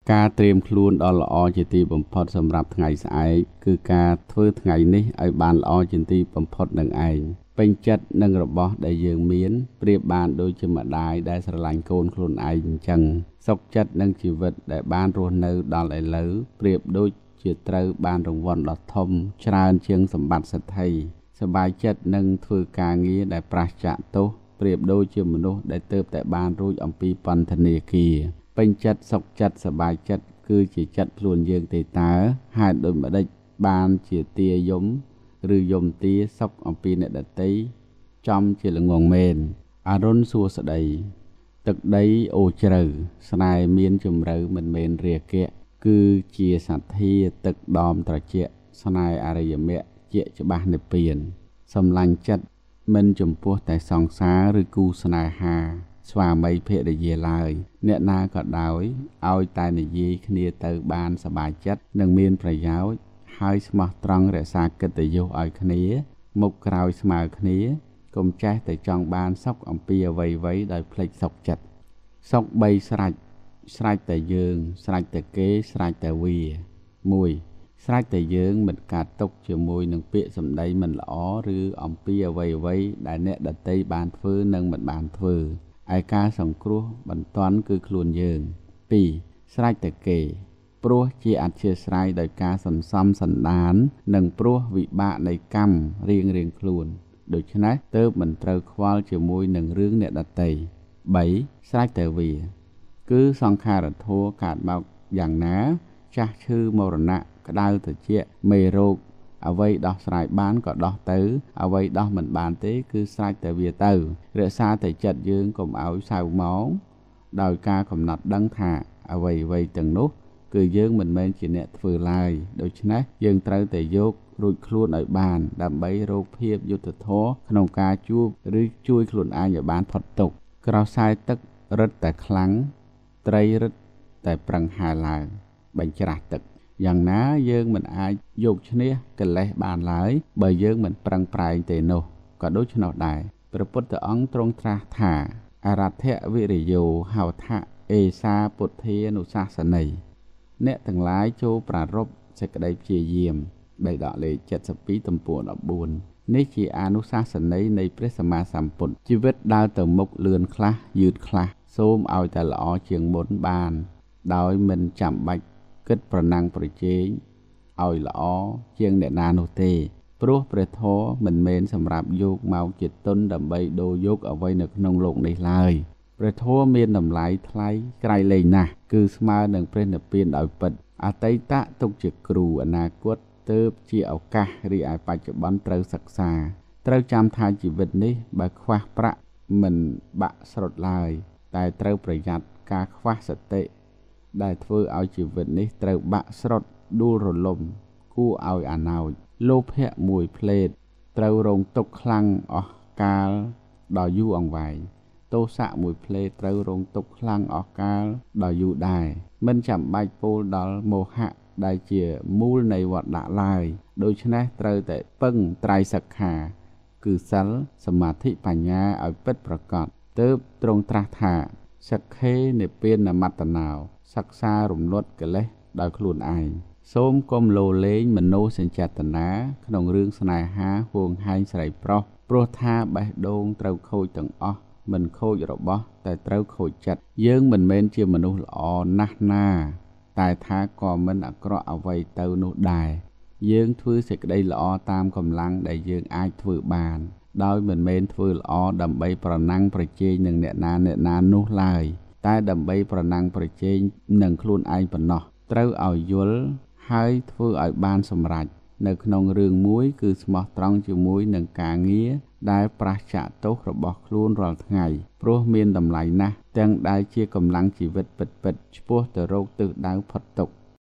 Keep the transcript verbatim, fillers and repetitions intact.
ការត្រៀមខ្លួនដល់ល្អជាទីបំផុតសម្រាប់ថ្ងៃស្អែកគឺការធ្វើថ្ងៃនេះឲ្យបានល្អជាទីបំផុតនឹងឯងពេញចិត្តនឹងរបស់ដែលយើងមានប្រៀបបានដូចជាម្ដាយដែលស្រឡាញ់កូនខ្លួនឯងអញ្ចឹងសុខចិត្តនឹងជីវិតដែលបានរស់នៅដល់ឥឡូវប្រៀបដូចជាត្រូវបានរង្វាន់ដ៏ធំច្រើនជាងសម្បត្តិសេដ្ឋីសប្បាយចិត្តនឹងធ្វើការងារដែលប្រឆាចទោសប្រៀបដូចជាមនុស្សដែលទើបតែបានរួចអំពីពន្ធនាគារពេញចិត្តសុខចិត្តសប្បាយចិត្តគឺជាចិត្តខ្លួនយើងទេតើហេតុដូចម្ដេចបានជាទាយំឬយំទាសុខអំពីអ្នកដតីចំជាល្ងងមែនអរុនសួស្ដីទឹកដីអូជ្រៅស្នេហ៍មានជំរឿមិនមែនរាគៈគឺជាសទ្ធាទឹកដមត្រជាក់ស្នេហ៍អរិយមគ្គជាច្បាស់និព្វានសំឡាញ់ចិត្តមិនចំពោះតែសង្សារឬគូស្នេហាស្វាមីភរិយាឡើយអ្នកណាក៏ដោយឲ្យតែនិយាយគ្នាទៅបានសប្បាយចិត្តនិងមានប្រយោជន៍ហើយស្មោះត្រង់រក្សាកិត្តិយសឲ្យគ្នាមុខក្រោយស្មើគ្នាកុំចេះតែចង់បានសុខអំពីអ្វីៗដោយភ្លេចសុខចិត្តសុខបីស្រេចស្រេចតែយើងស្រេចតែគេស្រេចតែវាមួយស្រេចតែយើងមិនកាត់ទុកជាមួយនឹងពាក្យសម្ដីមិនល្អឬអំពីអ្វីៗដែលអ្នកដទៃបានធ្វើនិងមិនបានធ្វើឯការសង្គ្រោះបន្ទាន់គឺខ្លួនយើងពីរស្រេចតែគេព្រោះជាអធ្យាស្រ័យដោយការសន្សំសន្តាននិងព្រោះវិបាកនៃកម្មរៀងរៀងខ្លួនដូច្នេះទើបមិនត្រូវខ្វល់ជាមួយនឹងរឿងអ្នកដទៃបីស្រេចតែវាគឺសង្ខារធម៌កើតមកយ៉ាងណាចាស់ឈឺមរណៈក្តៅត្រជាក់មេរោគអ្វីដោះស្រាយបានក៏ដោះទៅអ្វីដោះមិនបានទេគឺស្រេចតែវាទៅរក្សាតែចិត្តយើងកុំឲ្យសៅហ្មងដោយការកំណត់ដឹងថាអ្វីអ្វីទាំងនោះគឺយើងមិនមែនជាអ្នកធ្វើឡើយដូច្នេះយើងត្រូវតែយករួចខ្លួនឲ្យបានដើម្បីរកភាពយុត្តិធម៌ក្នុងការជួបឬជួយខ្លួនឯងឲ្យបានផុតទុក្ខក្រសែទឹករឹតតែខ្លាំងត្រីរឹតតែប្រឹងហែលឡើងបញ្ច្រាស់ទឹកយ៉ាងណាយើងមិនអាចយកឈ្នះកិលេសបានឡើយបើយើងមិនប្រឹងប្រែងទេនោះក៏ដូច្នោះដែរព្រះពុទ្ធអង្គទ្រង់ត្រាស់ថាអរថវិរិយោហៅថាអេសាពុទ្ធានុសាសនីអ្នកទាំងឡាយចូលប្រារព្ធសេចក្តីព្យាយាមបេដកលេខเจ็ดสิบពីរទំព័រដប់បួននេះជាអនុសាសនីនៃព្រះសម្មាសម្ពុទ្ធជីវិតដើរទៅមុខលឿនខ្លះយឺតខ្លះសូមឲ្យតែល្អជាងមុនបានដោយមិនចាំបាច់គិតប្រណាំងប្រជែងឲ្យល្អជាងអ្នកណានោះទេព្រោះព្រះធម៌មិនមែនសម្រាប់យកមកជាទុនដើម្បីដូរយកអ្វីនៅក្នុងโลกនេះឡើយព្រះធម៌មានតម្លៃថ្លៃក្រៃលែងណាស់គឺស្មើនឹងព្រះនិព្វានដោយពិតអតីតទុកជាគ្រូអនាគតទើបជាឱកាសរីឯបច្ចុប្បន្នត្រូវសិក្សាត្រូវចាំថាជីវិតនេះបើខ្វះប្រាក់មិនបាក់ស្រុតឡើយតែត្រូវប្រយ័ត្នការខ្វះសតិដែលធ្វើឲ្យជីវិតនេះត្រូវបាក់ស្រុតដួលរលំគួរឲ្យអាណោចលោភៈមួយផ្លេតត្រូវរងទុក្ខខ្លាំងអស់កាលដ៏យូរអង្វែងទោសៈមួយផ្លេតត្រូវរងទុក្ខខ្លាំងអស់កាលដ៏យូរដែរមិនចាំបាច់ពោលដល់មោហៈដែលជាមូលនៃវដ្តឡើយដូច្នេះត្រូវតែពឹងត្រៃសិក្ខាគឺសិលសមាធិបញ្ញាឲ្យពិតប្រាកដទើបទ្រង់ត្រាស់ថាសិក្ខេនិព្វានមត្តនោសិក្សារំលត់កិលេសដោយខ្លួនឯងសូមកុំលោលេងមโนសញ្ចេតនាក្នុងរឿងស្នេហាហួងហែងស្រីប្រុសព្រោះថាបេះដូងត្រូវខូចទាំងអស់មិនខូចរបស់តែត្រូវខូចចិត្តយើងមិនមែនជាមនុស្សល្អណាស់ណាតែថាក៏មិនអាក្រក់អ្វីទៅនោះដែរយើងធ្វើសេចក្តីល្អតាមកម្លាំងដែលយើងអាចធ្វើបានដោយមិនមែនធ្វើល្អដើម្បីប្រណាំងប្រជែងនឹងអ្នកណាអ្នកណានោះឡើយតែដើម្បីប្រណាំងប្រជែងនឹងខ្លួនឯងប៉ុណ្ណោះត្រូវឲ្យយល់ហើយធ្វើឲ្យបានសម្រេចនៅក្នុងរឿងមួយគឺស្មោះត្រង់ជាមួយនឹងការងារដែលប្រឆាចទោសរបស់ខ្លួនរាល់ថ្ងៃព្រោះមានតម្លៃណាស់ទាំងដែលជាកម្លាំងជីវិតពិតៗឆ្ពោះទៅរកទិសដៅផុតទុក្ខ